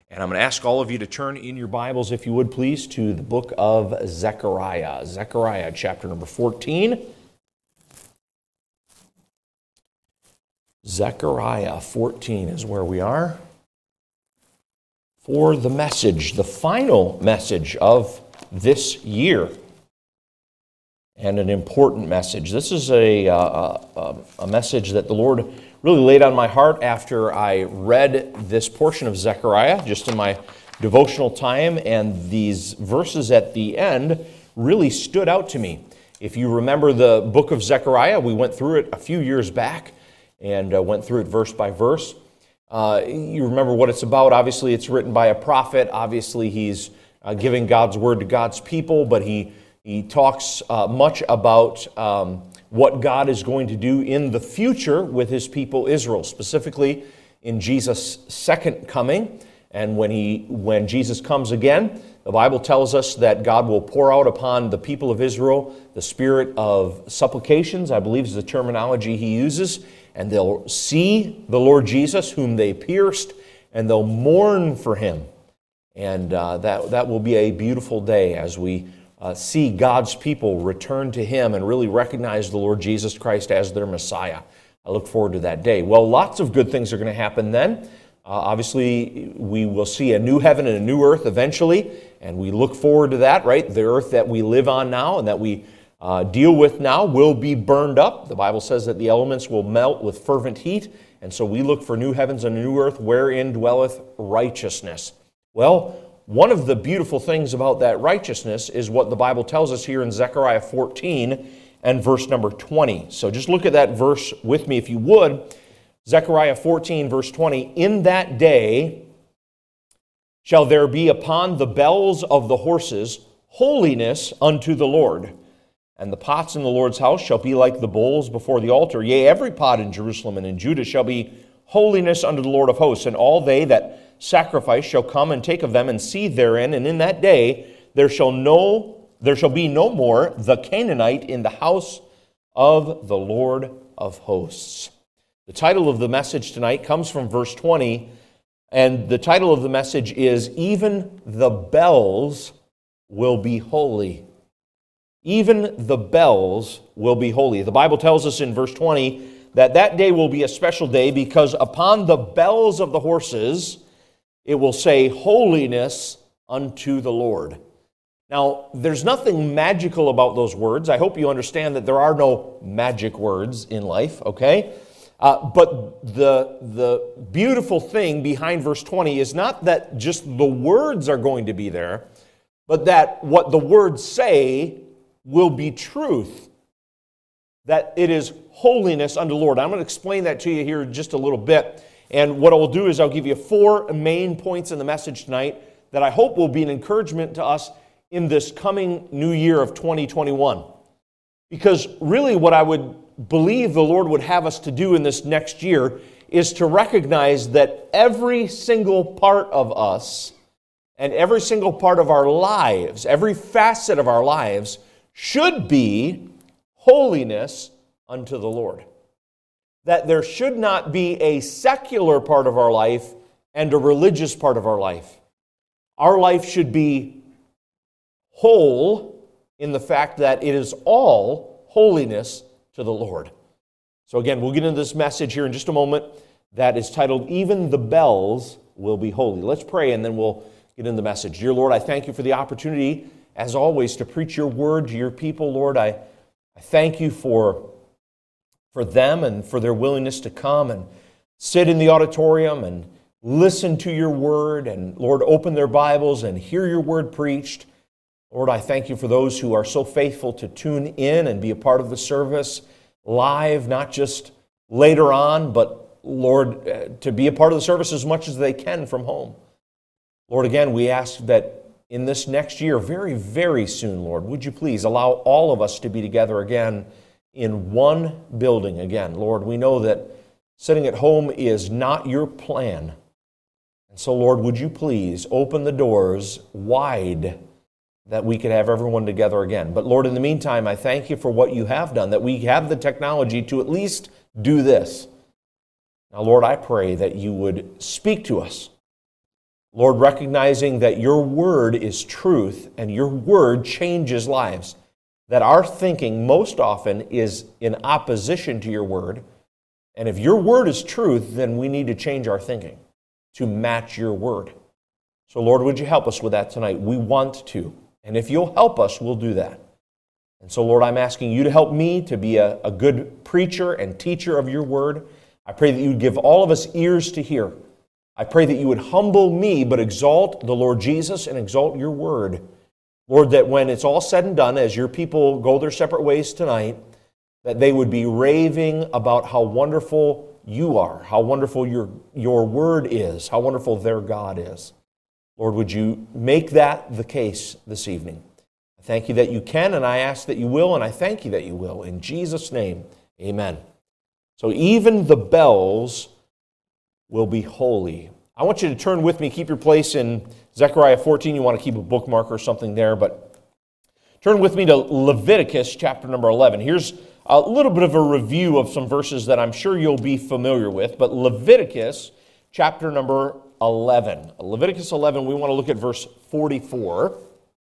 And I'm going to ask all of you to turn in your Bibles, if you would please, to the book of Zechariah. Zechariah chapter number 14. Zechariah 14 is where we are for the message, the final message of this year. And an important message. This is a message that the Lord really laid on my heart after I read this portion of Zechariah just in my devotional time, and these verses at the end really stood out to me. If you remember the book of Zechariah, we went through it a few years back and went through it verse by verse. You remember what it's about. Obviously, it's written by a prophet. Obviously, he's giving God's word to God's people, but he talks much about what God is going to do in the future with his people Israel, specifically in Jesus' second coming. And when Jesus comes again, the Bible tells us that God will pour out upon the people of Israel the spirit of supplications, I believe is the terminology he uses, and they'll see the Lord Jesus whom they pierced, and they'll mourn for him. And that will be a beautiful day as we see God's people return to him and really recognize the Lord Jesus Christ as their Messiah. I look forward to that day. Well, lots of good things are going to happen then. Obviously, we will see a new heaven and a new earth eventually, and we look forward to that, right? The earth that we live on now and that we deal with now will be burned up. The Bible says that the elements will melt with fervent heat, and so we look for new heavens and a new earth wherein dwelleth righteousness. Well, one of the beautiful things about that righteousness is what the Bible tells us here in Zechariah 14 and verse number 20. So just look at that verse with me if you would. Zechariah 14 verse 20, "In that day shall there be upon the bells of the horses holiness unto the Lord. And the pots in the Lord's house shall be like the bowls before the altar. Yea, every pot in Jerusalem and in Judah shall be holiness unto the Lord of hosts. And all they that sacrifice shall come and take of them and seethe therein. And in that day there shall be no more the Canaanite in the house of the Lord of hosts." The title of the message tonight comes from verse 20, and the title of the message is, "Even the bells will be holy." Even the bells will be holy. The Bible tells us in verse 20 that day will be a special day because upon the bells of the horses it will say, "Holiness unto the Lord." Now, there's nothing magical about those words. I hope you understand that there are no magic words in life, okay? But the beautiful thing behind verse 20 is not that just the words are going to be there, but that what the words say will be truth. That it is holiness unto the Lord. I'm going to explain that to you here in just a little bit. And what I will do is I'll give you 4 main points in the message tonight that I hope will be an encouragement to us in this coming new year of 2021. Because really what I would believe the Lord would have us to do in this next year is to recognize that every single part of us and every single part of our lives, every facet of our lives should be holiness unto the Lord. That there should not be a secular part of our life and a religious part of our life. Our life should be whole in the fact that it is all holiness to the Lord. So again, we'll get into this message here in just a moment that is titled, "Even the bells will be holy." Let's pray and then we'll get into the message. Dear Lord, I thank you for the opportunity, as always, to preach your word to your people. Lord, I thank you for them and for their willingness to come and sit in the auditorium and listen to your word and, Lord, open their Bibles and hear your word preached. Lord, I thank you for those who are so faithful to tune in and be a part of the service live, not just later on, but, Lord, to be a part of the service as much as they can from home. Lord, again, we ask that in this next year, very, very soon, Lord, would you please allow all of us to be together again in one building again. Lord, we know that sitting at home is not your plan. And so, Lord, would you please open the doors wide that we could have everyone together again. But Lord, in the meantime, I thank you for what you have done, that we have the technology to at least do this. Now, Lord, I pray that you would speak to us. Lord, recognizing that your word is truth and your word changes lives, that our thinking most often is in opposition to your word. And if your word is truth, then we need to change our thinking to match your word. So Lord, would you help us with that tonight? We want to. And if you'll help us, we'll do that. And so Lord, I'm asking you to help me to be a good preacher and teacher of your word. I pray that you would give all of us ears to hear. I pray that you would humble me, but exalt the Lord Jesus and exalt your word. Lord, that when it's all said and done, as your people go their separate ways tonight, that they would be raving about how wonderful you are, how wonderful your word is, how wonderful their God is. Lord, would you make that the case this evening? I thank you that you can, and I ask that you will, and I thank you that you will. In Jesus' name, amen. So even the bells will be holy. I want you to turn with me, keep your place in Zechariah 14. You want to keep a bookmark or something there, but turn with me to Leviticus chapter number 11. Here's a little bit of a review of some verses that I'm sure you'll be familiar with, but Leviticus chapter number 11. Leviticus 11, we want to look at verse 44.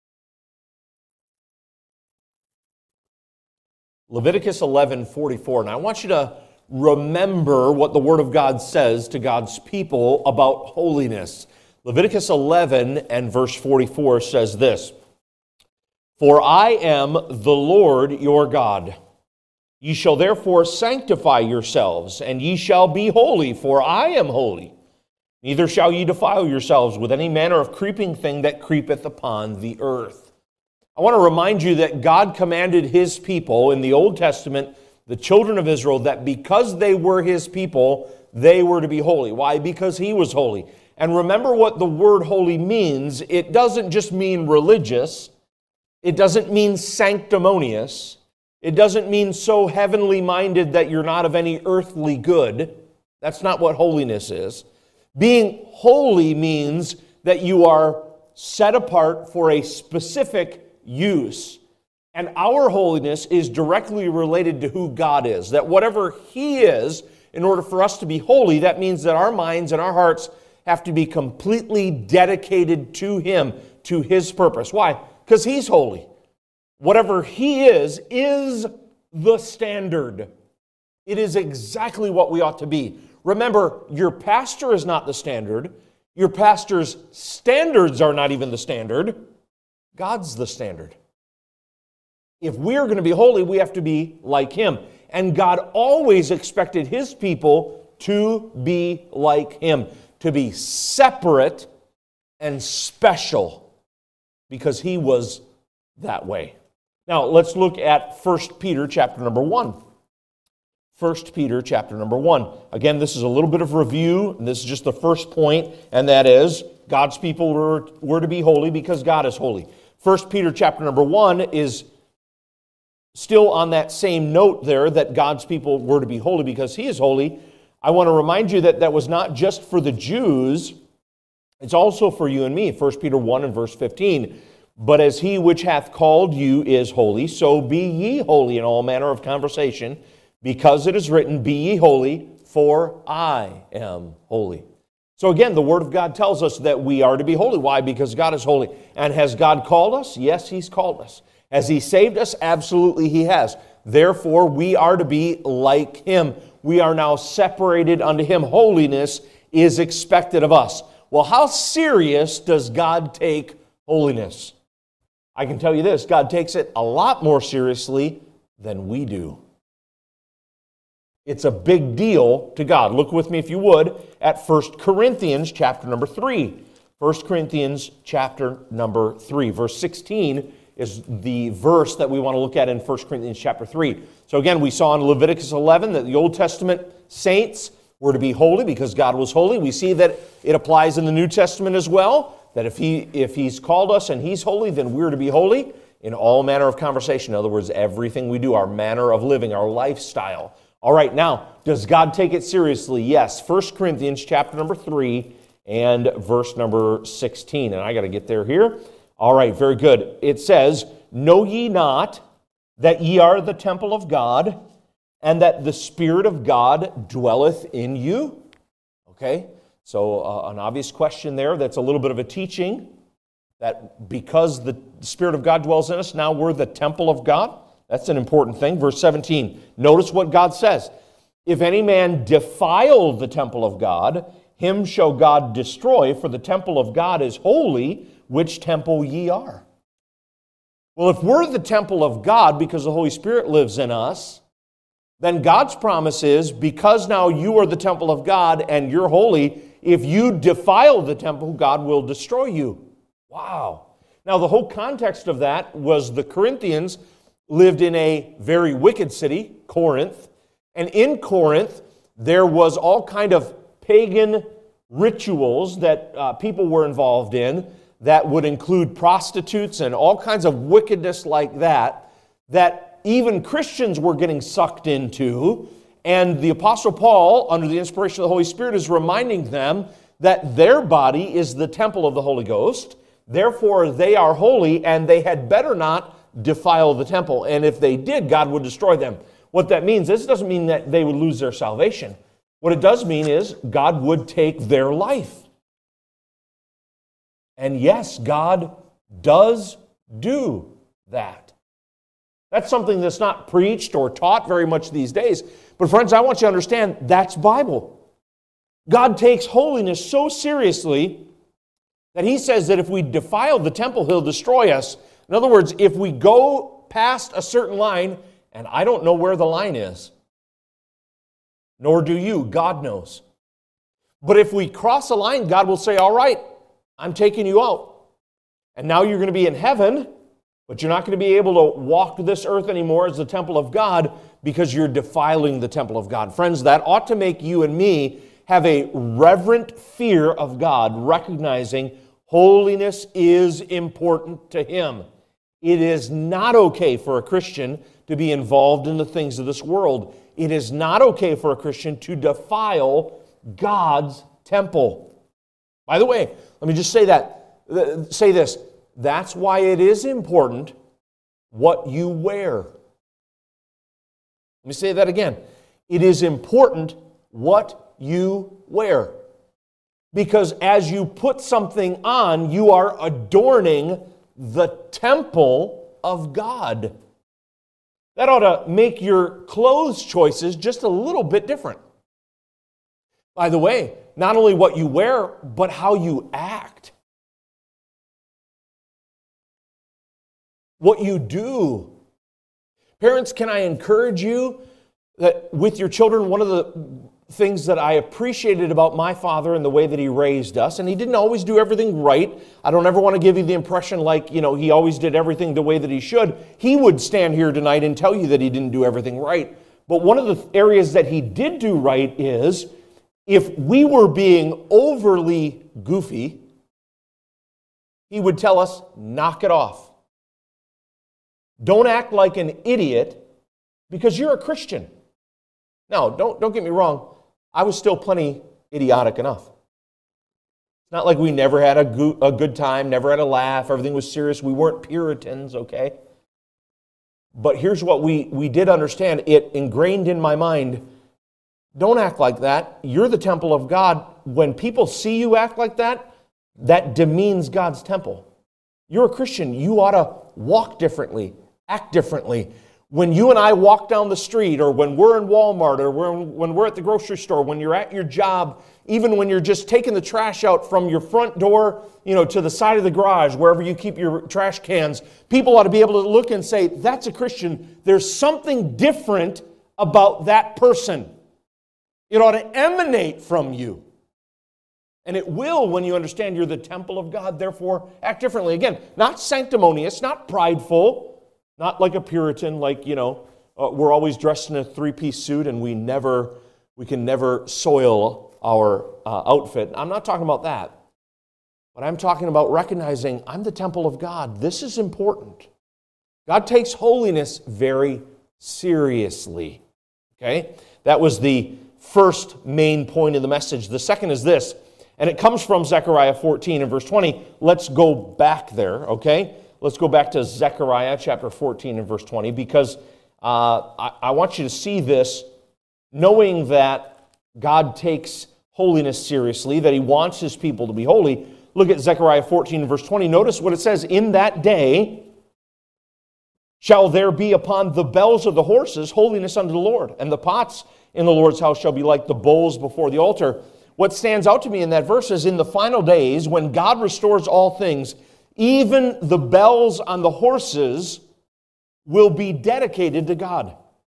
Leviticus 11:44. And I want you to remember what the Word of God says to God's people about holiness. Leviticus 11 and verse 44 says this, "For I am the Lord your God. Ye shall therefore sanctify yourselves, and ye shall be holy, for I am holy. Neither shall ye defile yourselves with any manner of creeping thing that creepeth upon the earth." I want to remind you that God commanded His people in the Old Testament, the children of Israel, that because they were His people, they were to be holy. Why? Because He was holy. And remember what the word holy means. It doesn't just mean religious. It doesn't mean sanctimonious. It doesn't mean so heavenly minded that you're not of any earthly good. That's not what holiness is. Being holy means that you are set apart for a specific use. And our holiness is directly related to who God is. That whatever He is, in order for us to be holy, that means that our minds and our hearts have to be completely dedicated to Him, to His purpose. Why? Because He's holy. Whatever He is the standard. It is exactly what we ought to be. Remember, your pastor is not the standard. Your pastor's standards are not even the standard. God's the standard. If we're going to be holy, we have to be like Him. And God always expected His people to be like Him, to be separate and special, because He was that way. Now, let's look at 1 Peter chapter number 1. 1 Peter chapter number 1. Again, this is a little bit of review, and this is just the first point, and that is God's people were to be holy because God is holy. 1 Peter chapter number 1 is still on that same note there that God's people were to be holy because He is holy. I want to remind you that that was not just for the Jews, it's also for you and me. 1 Peter 1 and verse 15. "But as He which hath called you is holy, so be ye holy in all manner of conversation, because it is written, Be ye holy, for I am holy." So again, the Word of God tells us that we are to be holy. Why? Because God is holy. And has God called us? Yes, He's called us. Has He saved us? Absolutely He has. Therefore, we are to be like Him. We are now separated unto Him. Holiness is expected of us. Well, how serious does God take holiness? I can tell you this, God takes it a lot more seriously than we do. It's a big deal to God. Look with me, if you would, at 1 Corinthians chapter number 3. 1 Corinthians chapter number 3. Verse 16 is the verse that we want to look at in 1 Corinthians chapter 3. So again, we saw in Leviticus 11 that the Old Testament saints were to be holy because God was holy. We see that it applies in the New Testament as well, that if He's called us and He's holy, then we're to be holy in all manner of conversation. In other words, everything we do, our manner of living, our lifestyle. All right, now, does God take it seriously? Yes. 1 Corinthians chapter number 3 and verse number 16. And I got to get there here. All right, very good. It says, "Know ye not that ye are the temple of God, and that the Spirit of God dwelleth in you?" Okay? So an obvious question there that's a little bit of a teaching, that because the Spirit of God dwells in us, now we're the temple of God. That's an important thing. Verse 17, notice what God says. If any man defile the temple of God, him shall God destroy, for the temple of God is holy, which temple ye are. Well, if we're the temple of God because the Holy Spirit lives in us, then God's promise is, because now you are the temple of God and you're holy, if you defile the temple, God will destroy you. Wow. Now, the whole context of that was the Corinthians lived in a very wicked city, Corinth, and in Corinth, there was all kind of pagan rituals that people were involved in that would include prostitutes and all kinds of wickedness like that, that even Christians were getting sucked into. And the Apostle Paul, under the inspiration of the Holy Spirit, is reminding them that their body is the temple of the Holy Ghost. Therefore, they are holy, and they had better not defile the temple. And if they did, God would destroy them. What that means, this doesn't mean that they would lose their salvation. What it does mean is God would take their life. And yes, God does do that. That's something that's not preached or taught very much these days. But friends, I want you to understand that's Bible. God takes holiness so seriously that He says that if we defile the temple, He'll destroy us. In other words, if we go past a certain line, and I don't know where the line is, nor do you, God knows. But if we cross a line, God will say, all right, I'm taking you out. And now you're going to be in heaven, but you're not going to be able to walk this earth anymore as the temple of God because you're defiling the temple of God. Friends, that ought to make you and me have a reverent fear of God, recognizing holiness is important to Him. It is not okay for a Christian to be involved in the things of this world. It is not okay for a Christian to defile God's temple. By the way, let me just say this. That's why it is important what you wear. Let me say that again. It is important what you wear. Because as you put something on, you are adorning the temple of God. That ought to make your clothes choices just a little bit different. By the way, not only what you wear, but how you act. What you do. Parents, can I encourage you that with your children, one of the things that I appreciated about my father and the way that he raised us, and he didn't always do everything right. I don't ever want to give you the impression like, he always did everything the way that he should. He would stand here tonight and tell you that he didn't do everything right. But one of the areas that he did do right is, if we were being overly goofy, he would tell us, knock it off. Don't act like an idiot because you're a Christian. Now, don't get me wrong. I was still plenty idiotic enough. It's not like we never had a good time, never had a laugh, everything was serious. We weren't Puritans, okay? But here's what we did understand. It ingrained in my mind, don't act like that. You're the temple of God. When people see you act like that, that demeans God's temple. You're a Christian. You ought to walk differently, act differently. When you and I walk down the street, or when we're in Walmart, or when we're at the grocery store, when you're at your job, even when you're just taking the trash out from your front door, to the side of the garage, wherever you keep your trash cans, people ought to be able to look and say, that's a Christian. There's something different about that person. It ought to emanate from you. And it will when you understand you're the temple of God, therefore act differently. Again, not sanctimonious, not prideful, not like a Puritan, like, we're always dressed in a three-piece suit and we can never soil our outfit. I'm not talking about that. But I'm talking about recognizing I'm the temple of God. This is important. God takes holiness very seriously. Okay? That was the first main point of the message. The second is this, and it comes from Zechariah 14 and verse 20. Let's go back there, okay? Let's go back to Zechariah chapter 14 and verse 20, because I want you to see this, knowing that God takes holiness seriously, that he wants his people to be holy. Look at Zechariah 14, verse 20. Notice what it says, "In that day shall there be upon the bells of the horses holiness unto the Lord, and the pots in the Lord's house shall be like the bowls before the altar." What stands out to me in that verse is in the final days, when God restores all things, even the bells on the horses will be dedicated to God.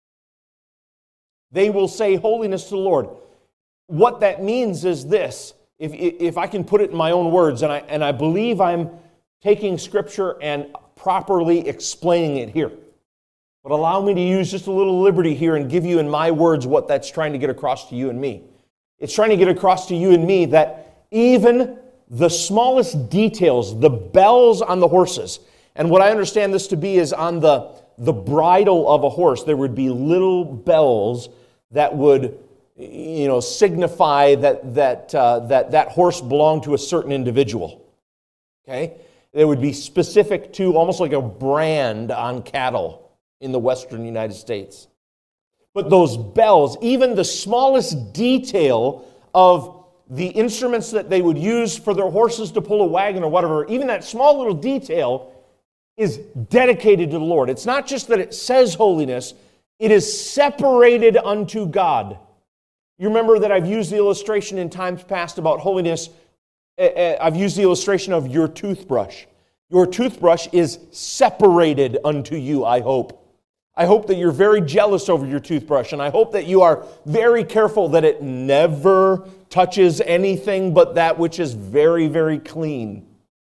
They will say holiness to the Lord. What that means is this, if I can put it in my own words, and I believe I'm taking Scripture and properly explaining it here. But allow me to use just a little liberty here and give you in my words what that's trying to get across to you and me. It's trying to get across to you and me that even the smallest details, the bells on the horses, and what I understand this to be is on the bridle of a horse, there would be little bells that would signify that horse belonged to a certain individual. Okay? They would be specific to almost like a brand on cattle in the western United States. But those bells, even the smallest detail of the instruments that they would use for their horses to pull a wagon or whatever, even that small little detail is dedicated to the Lord. It's not just that it says holiness, it is separated unto God. You remember that I've used the illustration in times past about holiness. I've used the illustration of your toothbrush. Your toothbrush is separated unto you, I hope. I hope that you're very jealous over your toothbrush, and I hope that you are very careful that it never touches anything but that which is very, very clean.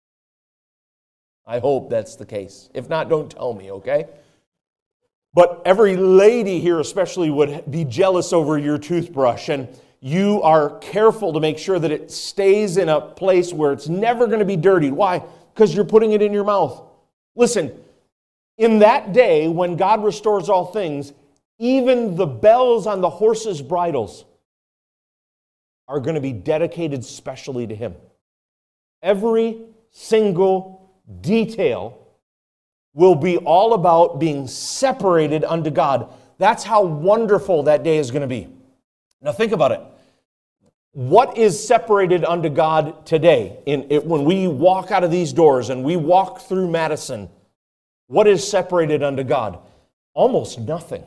I hope that's the case. If not, don't tell me, okay? But every lady here especially would be jealous over your toothbrush, and you are careful to make sure that it stays in a place where it's never going to be dirtied. Why? Because you're putting it in your mouth. Listen, in that day when God restores all things, even the bells on the horses' bridles are going to be dedicated specially to Him. Every single detail will be all about being separated unto God. That's how wonderful that day is going to be. Now think about it. What is separated unto God today? When we walk out of these doors and we walk through Madison, what is separated unto God? Almost nothing.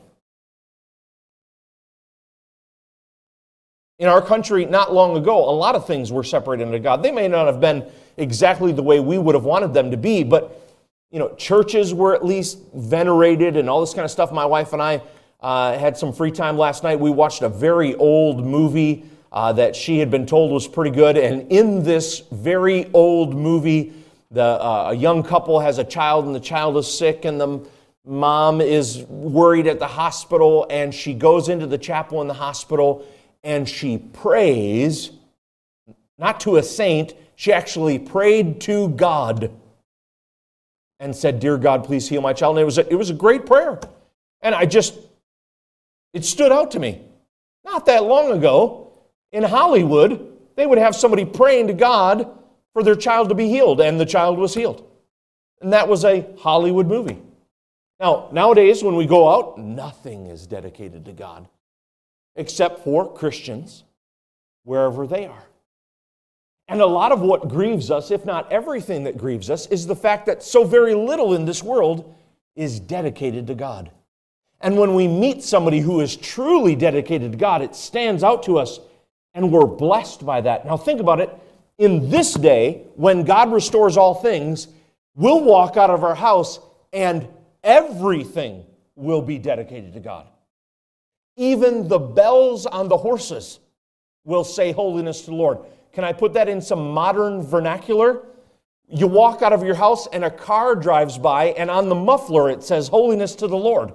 In our country, not long ago, a lot of things were separated unto God. They may not have been exactly the way we would have wanted them to be, but churches were at least venerated and all this kind of stuff. My wife and I had some free time last night. We watched a very old movie that she had been told was pretty good. And in this very old movie, a young couple has a child, and the child is sick, and the mom is worried at the hospital, and she goes into the chapel in the hospital, and she prays, not to a saint, she actually prayed to God and said, "Dear God, please heal my child." And it was a great prayer. And it stood out to me. Not that long ago, in Hollywood, they would have somebody praying to God for their child to be healed, and the child was healed. And that was a Hollywood movie. Now, nowadays, when we go out, nothing is dedicated to God, except for Christians, wherever they are. And a lot of what grieves us, if not everything that grieves us, is the fact that so very little in this world is dedicated to God. And when we meet somebody who is truly dedicated to God, it stands out to us, and we're blessed by that. Now think about it. In this day, when God restores all things, we'll walk out of our house and everything will be dedicated to God. Even the bells on the horses will say holiness to the Lord. Can I put that in some modern vernacular? You walk out of your house and a car drives by, and on the muffler it says holiness to the Lord.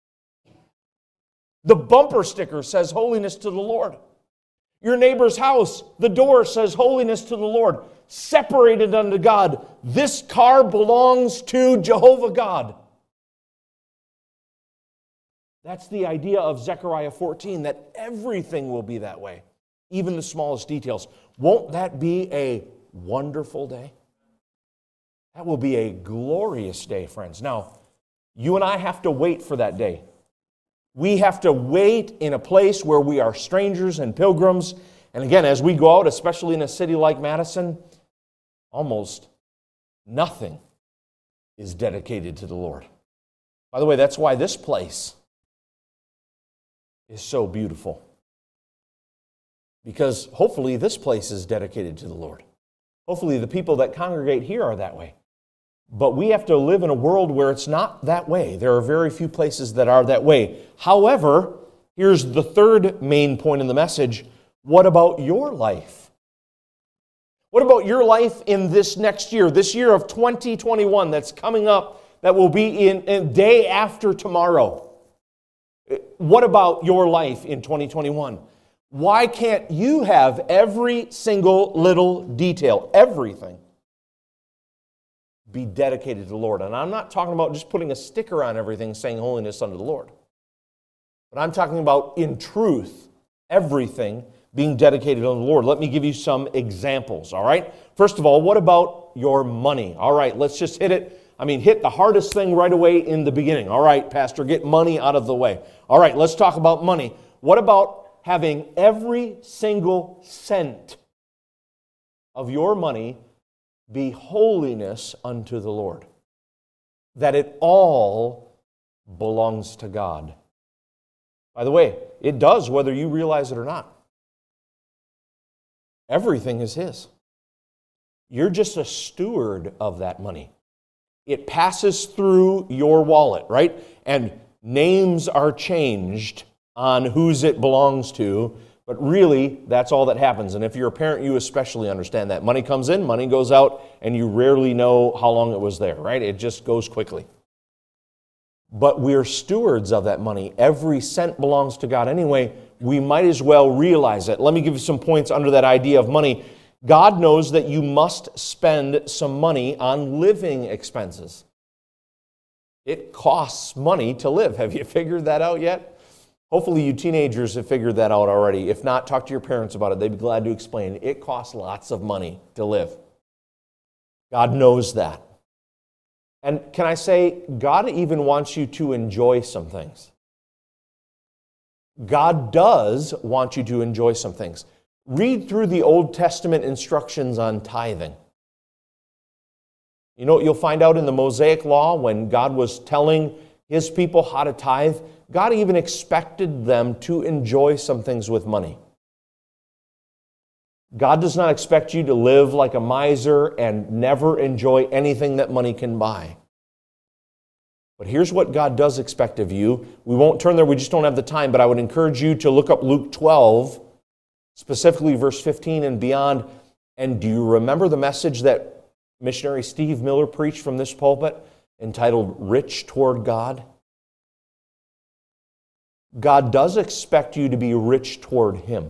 The bumper sticker says holiness to the Lord. Your neighbor's house, the door says holiness to the Lord. Separated unto God. This car belongs to Jehovah God. That's the idea of Zechariah 14, that everything will be that way, even the smallest details. Won't that be a wonderful day? That will be a glorious day, friends. Now, you and I have to wait for that day. We have to wait in a place where we are strangers and pilgrims, And again, as we go out, especially in a city like Madison, almost nothing is dedicated to the Lord. By the way, that's why this place is so beautiful. Because hopefully this place is dedicated to the Lord. Hopefully the people that congregate here are that way. But we have to live in a world where it's not that way. There are very few places that are that way. However, here's the third main point in the message. What about your life? What about your life in this next year, this year of 2021 that's coming up, that will be in day after tomorrow? What about your life in 2021? Why can't you have every single little detail, everything, be dedicated to the Lord? And I'm not talking about just putting a sticker on everything saying holiness unto the Lord. But I'm talking about, in truth, everything being dedicated unto the Lord. Let me give you some examples, all right? First of all, what about your money? All right, let's just hit it. Hit the hardest thing right away in the beginning. All right, Pastor, get money out of the way. All right, let's talk about money. What about having every single cent of your money be holiness unto the Lord? That it all belongs to God. By the way, it does whether you realize it or not. Everything is His. You're just a steward of that money. It passes through your wallet, right? And names are changed on whose it belongs to, but really, that's all that happens. And if you're a parent, you especially understand that. Money comes in, money goes out, and you rarely know how long it was there, right? It just goes quickly. But we're stewards of that money. Every cent belongs to God anyway. We might as well realize it. Let me give you some points under that idea of money. God knows that you must spend some money on living expenses. It costs money to live. Have you figured that out yet? Hopefully you teenagers have figured that out already. If not, talk to your parents about it. They'd be glad to explain. It costs lots of money to live. God knows that. And can I say, God even wants you to enjoy some things. God does want you to enjoy some things. Read through the Old Testament instructions on tithing. You know what you'll find out in the Mosaic Law when God was telling His people how to tithe? God even expected them to enjoy some things with money. God does not expect you to live like a miser and never enjoy anything that money can buy. But here's what God does expect of you. We won't turn there, we just don't have the time, but I would encourage you to look up Luke 12, specifically verse 15 and beyond. And do you remember the message that missionary Steve Miller preached from this pulpit entitled Rich Toward God? God does expect you to be rich toward Him.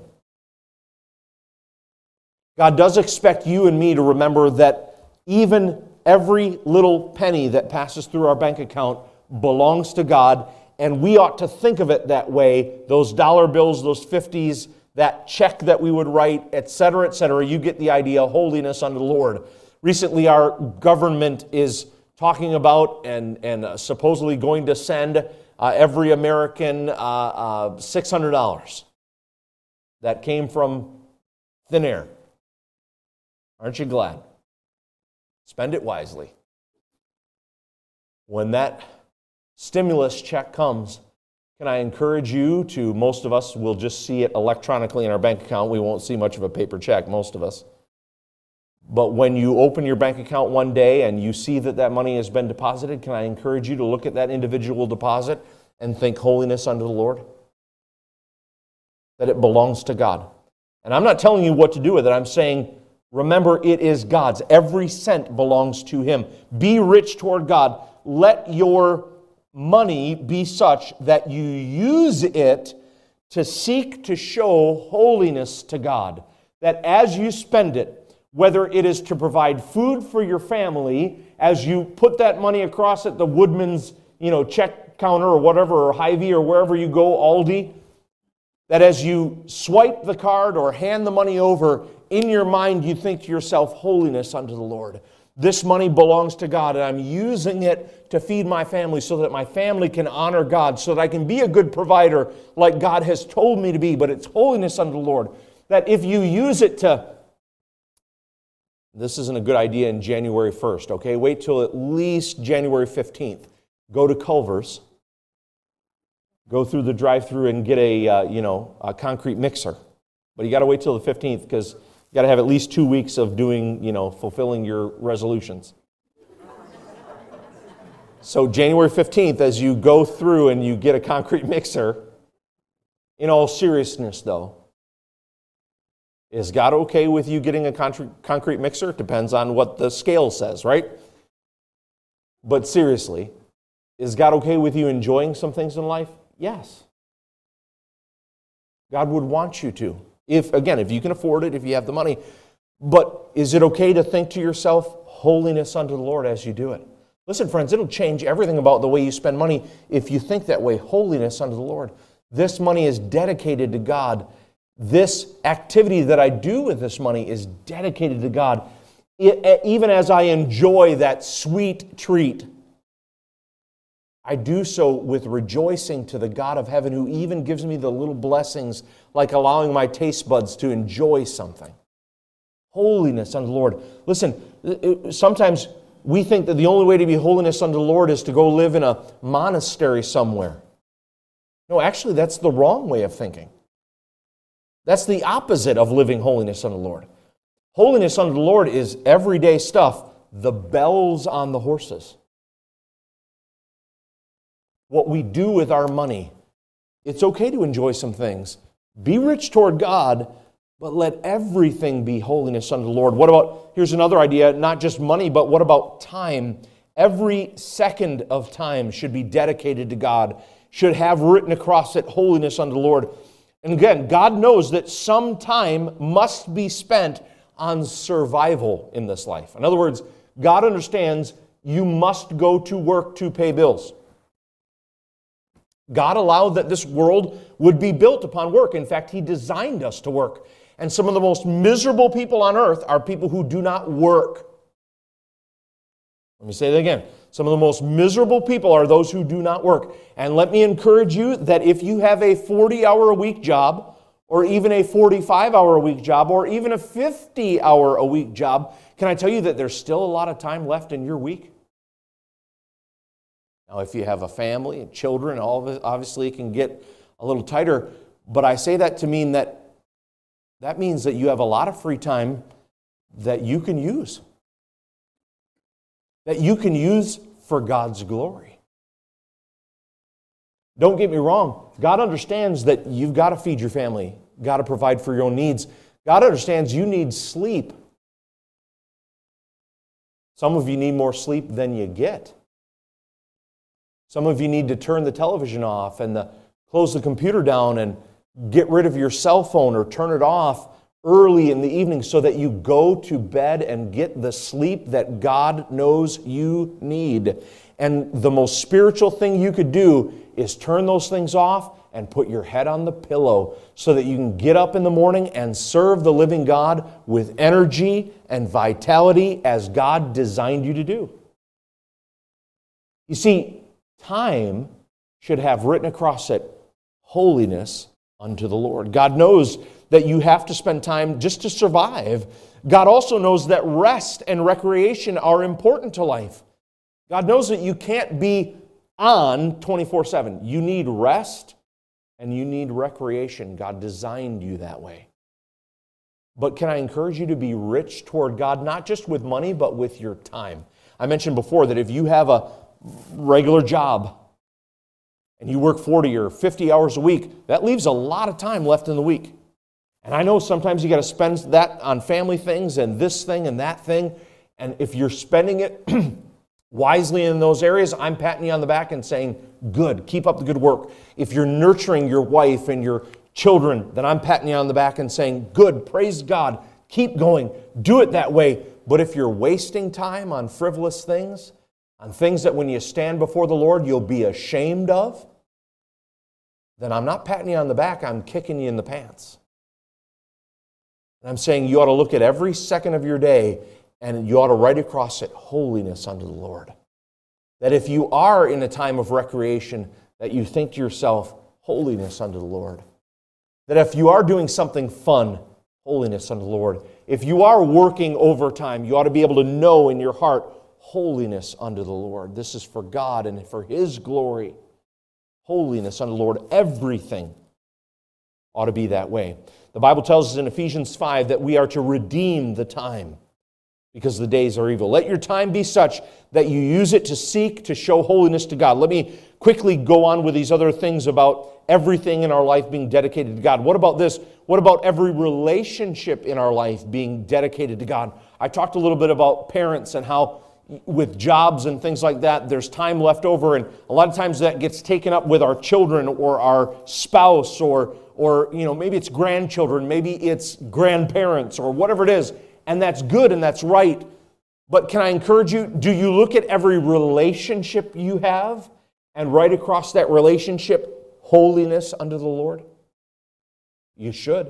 God does expect you and me to remember that even every little penny that passes through our bank account belongs to God, and we ought to think of it that way. Those dollar bills, those 50s, that check that we would write, etc., etc. You get the idea, holiness unto the Lord. Recently, our government is talking about and supposedly going to send every American $600 that came from thin air. Aren't you glad? Spend it wisely. When that stimulus check comes, can I encourage you to, most of us will just see it electronically in our bank account. We won't see much of a paper check, most of us. But when you open your bank account one day and you see that that money has been deposited, can I encourage you to look at that individual deposit and think holiness unto the Lord? That it belongs to God. And I'm not telling you what to do with it. I'm saying, remember, it is God's. Every cent belongs to Him. Be rich toward God. Let your money be such that you use it to seek to show holiness to God. That as you spend it, whether it is to provide food for your family, as you put that money across at the Woodman's, check counter or whatever, or Hy-Vee or wherever you go, Aldi, that as you swipe the card or hand the money over, in your mind you think to yourself, holiness unto the Lord. This money belongs to God, and I'm using it to feed my family so that my family can honor God, so that I can be a good provider like God has told me to be, but it's holiness unto the Lord. that if you use it to, this isn't a good idea in January 1st, okay? Wait till at least January 15th. Go to Culver's, go through the drive-thru and get a concrete mixer. But you got to wait till the 15th because you got to have at least 2 weeks of doing, fulfilling your resolutions. So January 15th, as you go through and you get a concrete mixer, in all seriousness though, is God okay with you getting a concrete mixer? It depends on what the scale says, right? But seriously, is God okay with you enjoying some things in life? Yes. God would want you to. If you can afford it, if you have the money. But is it okay to think to yourself, holiness unto the Lord as you do it? Listen, friends, it'll change everything about the way you spend money if you think that way, holiness unto the Lord. This money is dedicated to God. This activity that I do with this money is dedicated to God. Even as I enjoy that sweet treat, I do so with rejoicing to the God of heaven who even gives me the little blessings like allowing my taste buds to enjoy something. Holiness unto the Lord. Listen, sometimes we think that the only way to be holiness unto the Lord is to go live in a monastery somewhere. No, actually, that's the wrong way of thinking. That's the opposite of living holiness unto the Lord. Holiness unto the Lord is everyday stuff, the bells on the horses. What we do with our money. It's okay to enjoy some things. Be rich toward God, but let everything be holiness unto the Lord. What about, here's another idea, not just money, but what about time? Every second of time should be dedicated to God, should have written across it holiness unto the Lord. And again, God knows that some time must be spent on survival in this life. In other words, God understands you must go to work to pay bills. God allowed that this world would be built upon work. In fact, He designed us to work. And some of the most miserable people on earth are people who do not work. Let me say that again. Some of the most miserable people are those who do not work. And let me encourage you that if you have a 40-hour-a-week job, or even a 45-hour-a-week job, or even a 50-hour-a-week job, can I tell you that there's still a lot of time left in your week? Now, if you have a family and children, all of it, obviously it can get a little tighter. But I say that to mean that means that you have a lot of free time that you can use. That you can use for God's glory. Don't get me wrong. God understands that you've got to feed your family. Got to provide for your own needs. God understands you need sleep. Some of you need more sleep than you get. Some of you need to turn the television off and close the computer down and get rid of your cell phone or turn it off early in the evening so that you go to bed and get the sleep that God knows you need. And the most spiritual thing you could do is turn those things off and put your head on the pillow so that you can get up in the morning and serve the living God with energy and vitality as God designed you to do. You see, time should have written across it holiness unto the Lord. God knows that you have to spend time just to survive. God also knows that rest and recreation are important to life. God knows that you can't be on 24/7. You need rest and you need recreation. God designed you that way. But can I encourage you to be rich toward God, not just with money, but with your time? I mentioned before that if you have a regular job and you work 40 or 50 hours a week, that leaves a lot of time left in the week. And I know sometimes you got to spend that on family things and this thing and that thing. And if you're spending it wisely in those areas, I'm patting you on the back and saying, good, keep up the good work. If you're nurturing your wife and your children, then I'm patting you on the back and saying, good, praise God, keep going, do it that way. But if you're wasting time on frivolous things, on things that when you stand before the Lord you'll be ashamed of, then I'm not patting you on the back, I'm kicking you in the pants. And I'm saying you ought to look at every second of your day and you ought to write across it holiness unto the Lord. That if you are in a time of recreation, that you think to yourself, holiness unto the Lord. That if you are doing something fun, Holiness unto the Lord. If you are working overtime, you ought to be able to know in your heart, holiness unto the Lord. This is for God and for His glory. Holiness unto the Lord. Everything ought to be that way. The Bible tells us in Ephesians 5 that we are to redeem the time because the days are evil. Let your time be such that you use it to seek to show holiness to God. Let me quickly go on with these other things about everything in our life being dedicated to God. What about this? What about every relationship in our life being dedicated to God? I talked a little bit about parents and how with jobs and things like that, there's time left over, and a lot of times that gets taken up with our children or our spouse or maybe it's grandchildren, maybe it's grandparents or whatever it is, and that's good and that's right. But can I encourage you, do you look at every relationship you have and right across that relationship, holiness unto the Lord? You should.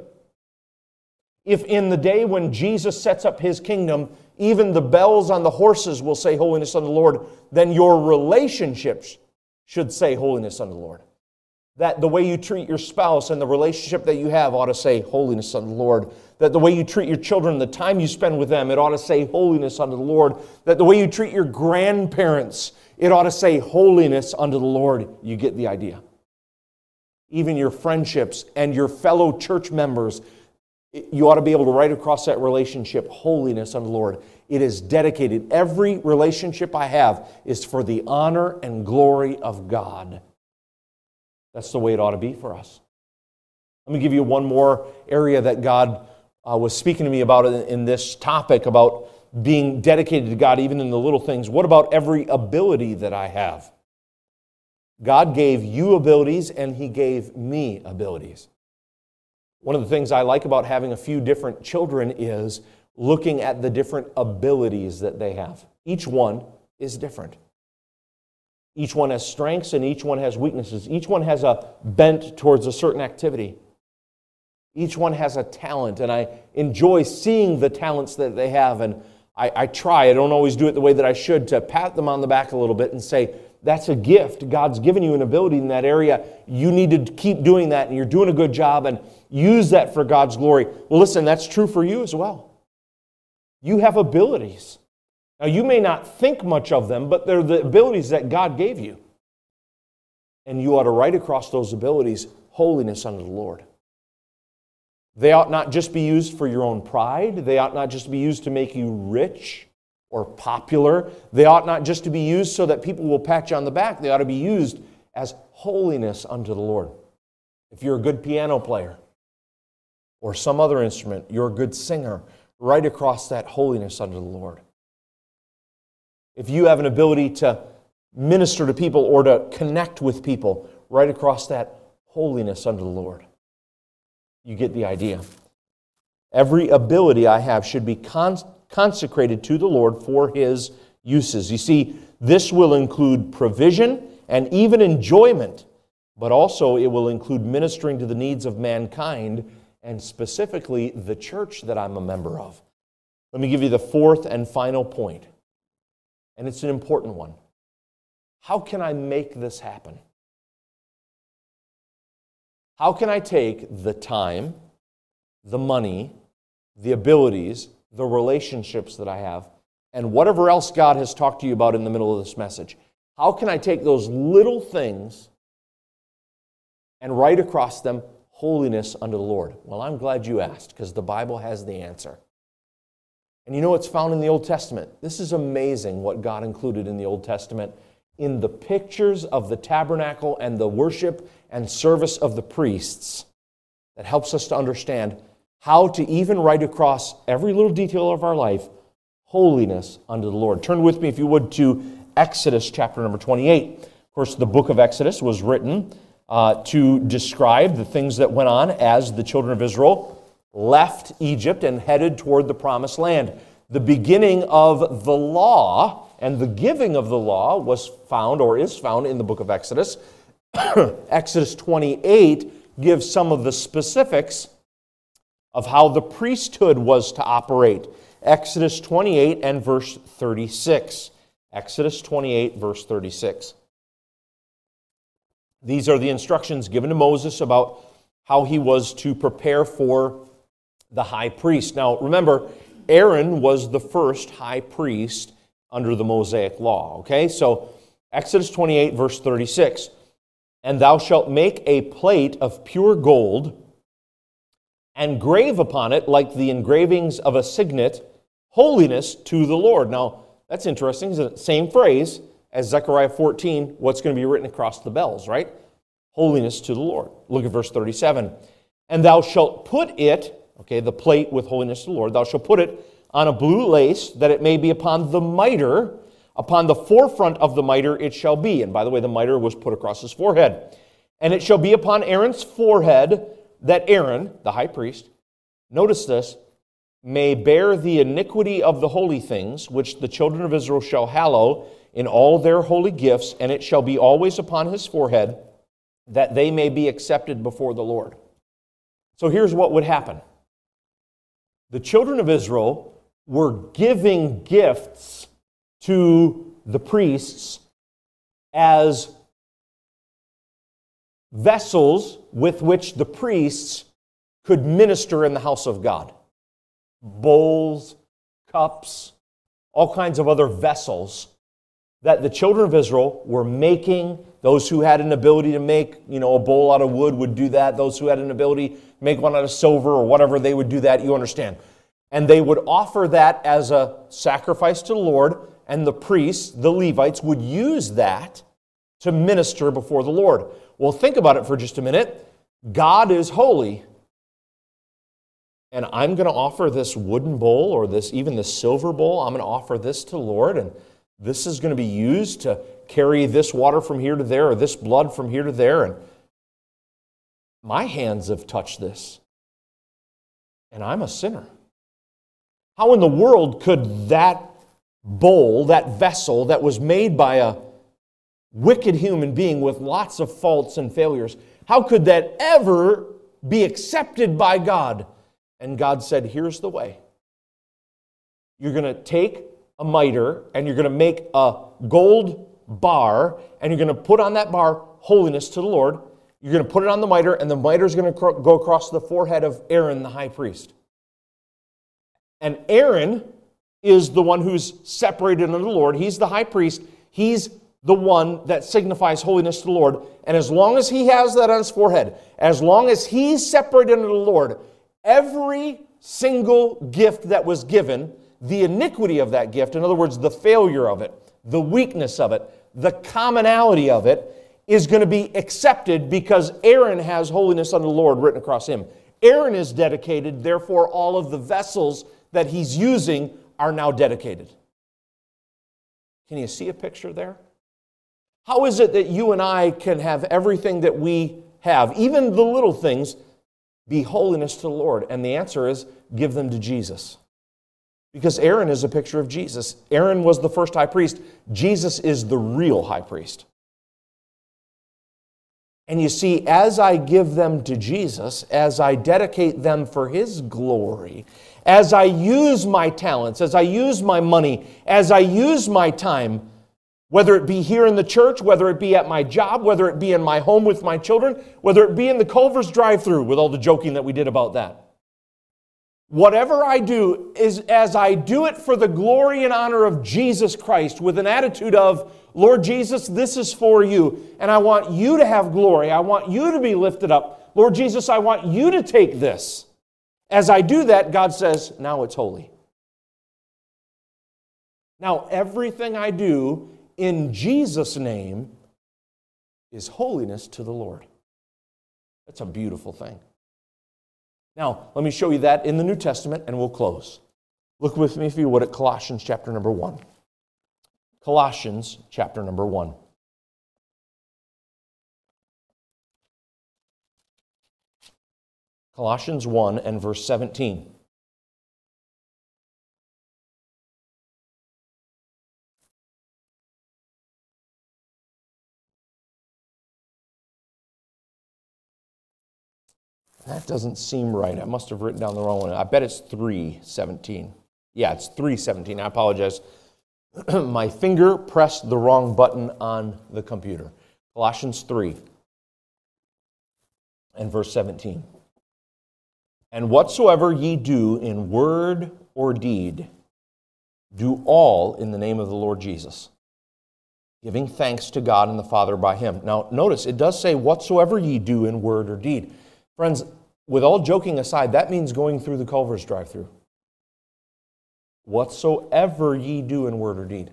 If in the day when Jesus sets up His kingdom, even the bells on the horses will say holiness unto the Lord, then your relationships should say holiness unto the Lord. That the way you treat your spouse and the relationship that you have ought to say holiness unto the Lord. That the way you treat your children, the time you spend with them, it ought to say holiness unto the Lord. That the way you treat your grandparents, it ought to say holiness unto the Lord. You get the idea. Even your friendships and your fellow church members, you ought to be able to write across that relationship holiness unto the Lord. It is dedicated. Every relationship I have is for the honor and glory of God. That's the way it ought to be for us. Let me give you one more area that God was speaking to me about in this topic about being dedicated to God even in the little things. What about every ability that I have? God gave you abilities and He gave me abilities. One of the things I like about having a few different children is looking at the different abilities that they have. Each one is different. Each one has strengths and each one has weaknesses. Each one has a bent towards a certain activity. Each one has a talent, and I enjoy seeing the talents that they have, and I don't always do it the way that I should, to pat them on the back a little bit and say, that's a gift. God's given you an ability in that area. You need to keep doing that, and you're doing a good job, and use that for God's glory. Well, listen, that's true for you as well. You have abilities. Now, you may not think much of them, but they're the abilities that God gave you. And you ought to write across those abilities holiness unto the Lord. They ought not just be used for your own pride. They ought not just be used to make you rich or popular. They ought not just to be used so that people will pat you on the back. They ought to be used as holiness unto the Lord. If you're a good piano player or some other instrument, you're a good singer, write across that holiness unto the Lord. If you have an ability to minister to people or to connect with people, write across that holiness unto the Lord. You get the idea. Every ability I have should be consecrated to the Lord for His uses. You see, this will include provision and even enjoyment, but also it will include ministering to the needs of mankind and specifically the church that I'm a member of. Let me give you the fourth and final point, and it's an important one. How can I make this happen? How can I take the time, the money, the abilities, the relationships that I have, and whatever else God has talked to you about in the middle of this message? How can I take those little things and write across them holiness unto the Lord? Well, I'm glad you asked, because the Bible has the answer. And you know it's found in the Old Testament. This is amazing what God included in the Old Testament in the pictures of the tabernacle and the worship and service of the priests that helps us to understand how to even write across every little detail of our life holiness unto the Lord. Turn with me, if you would, to Exodus chapter number 28. Of course, the book of Exodus was written to describe the things that went on as the children of Israel left Egypt and headed toward the promised land. The beginning of the law and the giving of the law was found or is found in the book of Exodus. Exodus 28 gives some of the specifics of how the priesthood was to operate. Exodus 28 and verse 36. Exodus 28, verse 36. These are the instructions given to Moses about how he was to prepare for the high priest. Now, remember, Aaron was the first high priest under the Mosaic law, okay? So, Exodus 28, verse 36, "And thou shalt make a plate of pure gold, and grave upon it, like the engravings of a signet, holiness to the Lord." Now, that's interesting. It's the same phrase as Zechariah 14, what's going to be written across the bells, right? Holiness to the Lord. Look at verse 37. "And thou shalt put it," okay, the plate with holiness to the Lord, "thou shalt put it on a blue lace, that it may be upon the mitre. Upon the forefront of the mitre it shall be." And by the way, the mitre was put across his forehead. "And it shall be upon Aaron's forehead, that Aaron," the high priest, notice this, "may bear the iniquity of the holy things, which the children of Israel shall hallow in all their holy gifts, and it shall be always upon his forehead, that they may be accepted before the Lord." So here's what would happen. The children of Israel were giving gifts to the priests as vessels with which the priests could minister in the house of God. Bowls, cups, all kinds of other vessels that the children of Israel were making. Those who had an ability to make, a bowl out of wood would do that. Those who had an ability to make one out of silver or whatever, they would do that, you understand. And they would offer that as a sacrifice to the Lord, and the priests, the Levites, would use that to minister before the Lord. Well, think about it for just a minute. God is holy, and I'm going to offer this wooden bowl, or even this silver bowl, I'm going to offer this to the Lord, and this is going to be used to carry this water from here to there, or this blood from here to there, and my hands have touched this, and I'm a sinner. How in the world could that bowl, that vessel that was made by a wicked human being with lots of faults and failures, how could that ever be accepted by God? And God said, here's the way. You're going to take a mitre, and you're going to make a gold bar, and you're going to put on that bar holiness to the Lord. You're going to put it on the mitre, and the mitre is going to go across the forehead of Aaron, the high priest. And Aaron is the one who's separated unto the Lord. He's the high priest. He's the one that signifies holiness to the Lord. And as long as he has that on his forehead, as long as he's separated unto the Lord, every single gift that was given, the iniquity of that gift, in other words, the failure of it, the weakness of it, the commonality of it, is going to be accepted because Aaron has holiness unto the Lord written across him. Aaron is dedicated, therefore all of the vessels that he's using are now dedicated. Can you see a picture there? How is it that you and I can have everything that we have, even the little things, be holiness to the Lord? And the answer is, give them to Jesus. Because Aaron is a picture of Jesus. Aaron was the first high priest. Jesus is the real high priest. And you see, as I give them to Jesus, as I dedicate them for His glory, as I use my talents, as I use my money, as I use my time, whether it be here in the church, whether it be at my job, whether it be in my home with my children, whether it be in the Culver's drive-thru with all the joking that we did about that. Whatever I do is as I do it for the glory and honor of Jesus Christ with an attitude of, Lord Jesus, this is for you, and I want you to have glory. I want you to be lifted up. Lord Jesus, I want you to take this. As I do that, God says, now it's holy. Now everything I do in Jesus' name is holiness to the Lord. That's a beautiful thing. Now, let me show you that in the New Testament, and we'll close. Look with me, if you would, at Colossians chapter number 1. Colossians chapter number 1. Colossians 1 and verse 17. That doesn't seem right. I must have written down the wrong one. I bet it's 3:17. Yeah, it's 3:17. I apologize. My finger pressed the wrong button on the computer. Colossians 3 and verse 17. And whatsoever ye do in word or deed, do all in the name of the Lord Jesus, giving thanks to God and the Father by him. Now, notice, it does say, whatsoever ye do in word or deed. Friends, with all joking aside, that means going through the Culver's drive-thru. Whatsoever ye do in word or deed.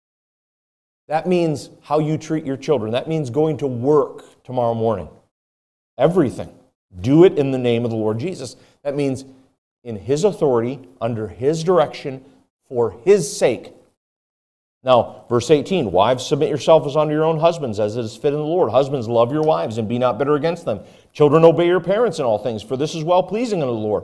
That means how you treat your children. That means going to work tomorrow morning. Everything. Do it in the name of the Lord Jesus. That means in his authority, under his direction, for his sake. Now, verse 18, wives, submit yourselves unto your own husbands, as it is fit in the Lord. Husbands, love your wives, and be not bitter against them. Children, obey your parents in all things, for this is well-pleasing unto the Lord.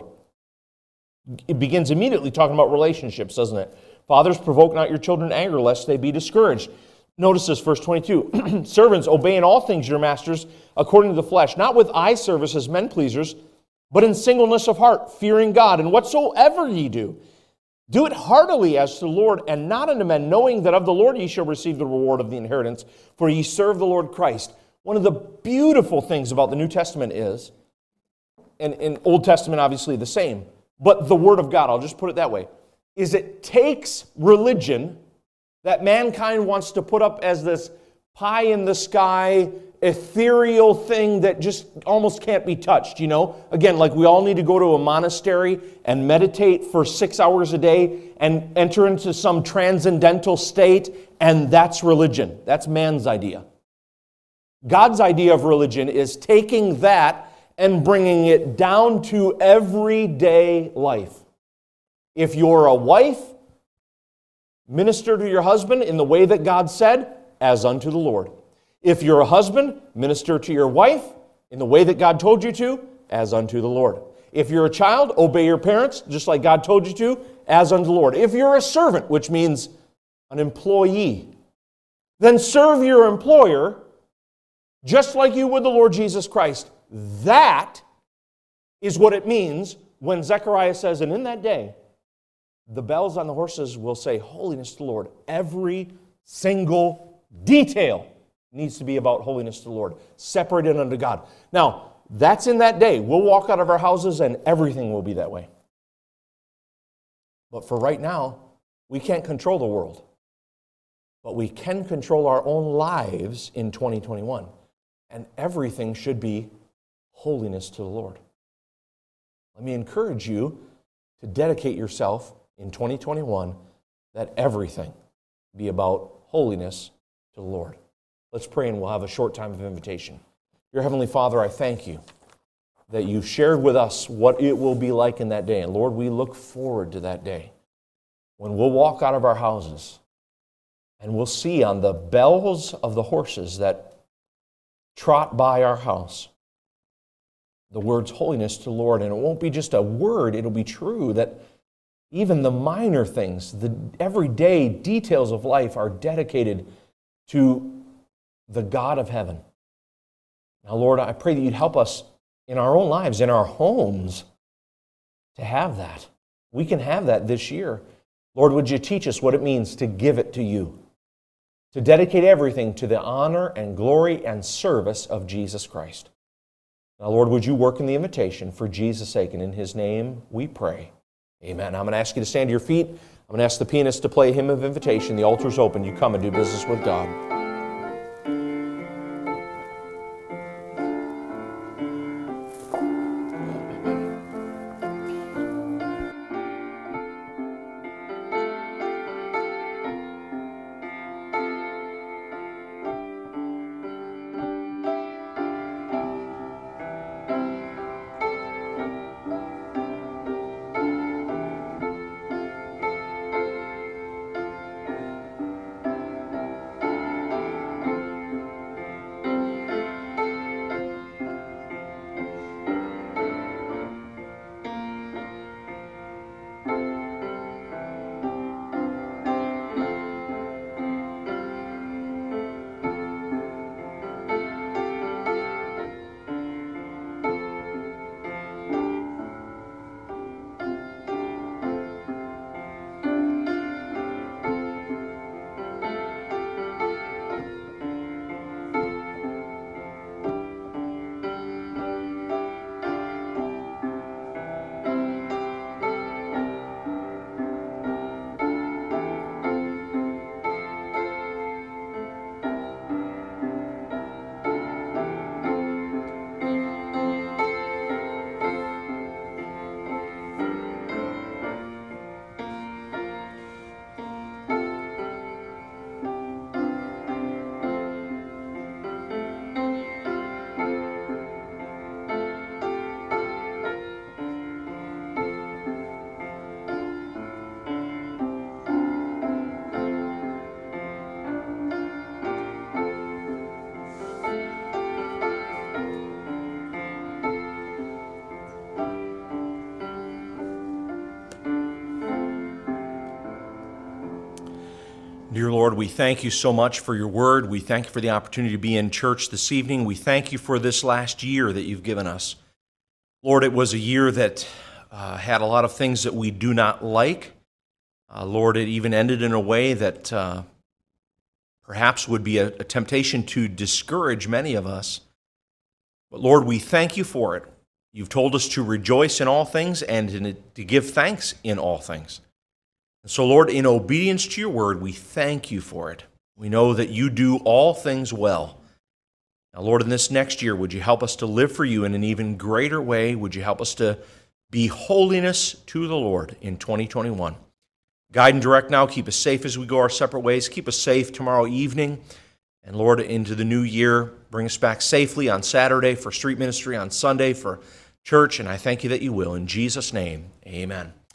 It begins immediately talking about relationships, doesn't it? Fathers, provoke not your children to anger, lest they be discouraged. Notice this, verse 22. Servants, obey in all things your masters according to the flesh, not with eye service as men pleasers, but in singleness of heart, fearing God. And whatsoever ye do, do it heartily as to the Lord, and not unto men, knowing that of the Lord ye shall receive the reward of the inheritance, for ye serve the Lord Christ. One of the beautiful things about the New Testament is, and in Old Testament obviously the same, but the Word of God, I'll just put it that way, is it takes religion that mankind wants to put up as this pie-in-the-sky, ethereal thing that just almost can't be touched, you know? Again, like we all need to go to a monastery and meditate for 6 hours a day and enter into some transcendental state, and that's religion. That's man's idea. God's idea of religion is taking that and bringing it down to everyday life. If you're a wife, minister to your husband in the way that God said, as unto the Lord. If you're a husband, minister to your wife in the way that God told you to, as unto the Lord. If you're a child, obey your parents, just like God told you to, as unto the Lord. If you're a servant, which means an employee, then serve your employer just like you would the Lord Jesus Christ. That is what it means when Zechariah says, and in that day, the bells on the horses will say, holiness to the Lord. Every single detail needs to be about holiness to the Lord, separated unto God. Now, that's in that day. We'll walk out of our houses and everything will be that way. But for right now, we can't control the world. But we can control our own lives in 2021. And everything should be holiness to the Lord. Let me encourage you to dedicate yourself in 2021 that everything be about holiness to the Lord. Let's pray and we'll have a short time of invitation. Dear Heavenly Father, I thank you that you shared with us what it will be like in that day. And Lord, we look forward to that day when we'll walk out of our houses and we'll see on the bells of the horses that trot by our house the words holiness to the Lord. And it won't be just a word, it'll be true that even the minor things, the everyday details of life are dedicated to the God of heaven. Now, Lord, I pray that you'd help us in our own lives, in our homes, to have that. We can have that this year. Lord, would you teach us what it means to give it to you, to dedicate everything to the honor and glory and service of Jesus Christ. Now, Lord, would you work in the invitation for Jesus' sake, and in his name we pray. Amen. I'm going to ask you to stand to your feet. I'm going to ask the pianist to play a hymn of invitation. The altar's open. You come and do business with God. Dear Lord, we thank you so much for your word. We thank you for the opportunity to be in church this evening. We thank you for this last year that you've given us. Lord, it was a year that had a lot of things that we do not like. Lord, it even ended in a way that perhaps would be a temptation to discourage many of us. But Lord, we thank you for it. You've told us to rejoice in all things and to give thanks in all things. And so, Lord, in obedience to your word, we thank you for it. We know that you do all things well. Now, Lord, in this next year, would you help us to live for you in an even greater way? Would you help us to be holiness to the Lord in 2021? Guide and direct now. Keep us safe as we go our separate ways. Keep us safe tomorrow evening. And Lord, into the new year, bring us back safely on Saturday for street ministry, on Sunday for church. And I thank you that you will. In Jesus' name, amen.